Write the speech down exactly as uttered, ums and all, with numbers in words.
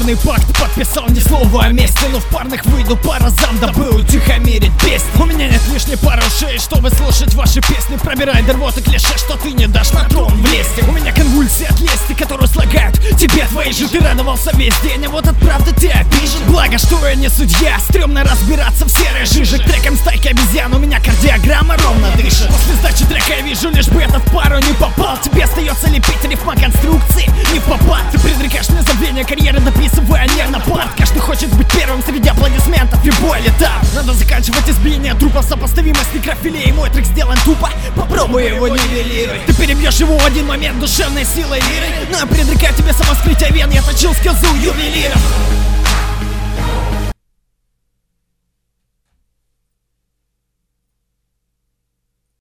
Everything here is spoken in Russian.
Кровный пакт подписал, ни слова о мести, но в парных выйду по разам, дабы утихомирить песни. У меня нет лишней пары ушей, чтобы слушать ваши песни. Пробирай до рвоты клише, что ты не дашь на трон влезть. У меня конвульсии от лести, которые слагают тебе твои же. Ты радовался весь день, а вот от правды ты обижен. Благо, что я не судья, стрёмно разбираться в серой жиже. К трекам стайки обезьян у меня кардиограмма ровно дышит. После сдачи трека я вижу, лишь бы этот в пару не попал. Тебе остается лепить рифмоконструкции не в попад. Ты предрекаешь мне забвение карьеры, дописывая нервно-пад. Каждый хочет быть первым среди аплодисментов, любой этап. Надо заканчивать избиение трупов, сопоставимость некрофилей. Мой трек сделан тупо, попробуй его нивелировать. Ты перебьешь его в один момент душевной силой лиры. Но я предрекаю тебе самоскрытие вен, я точил скилзу ювелиров.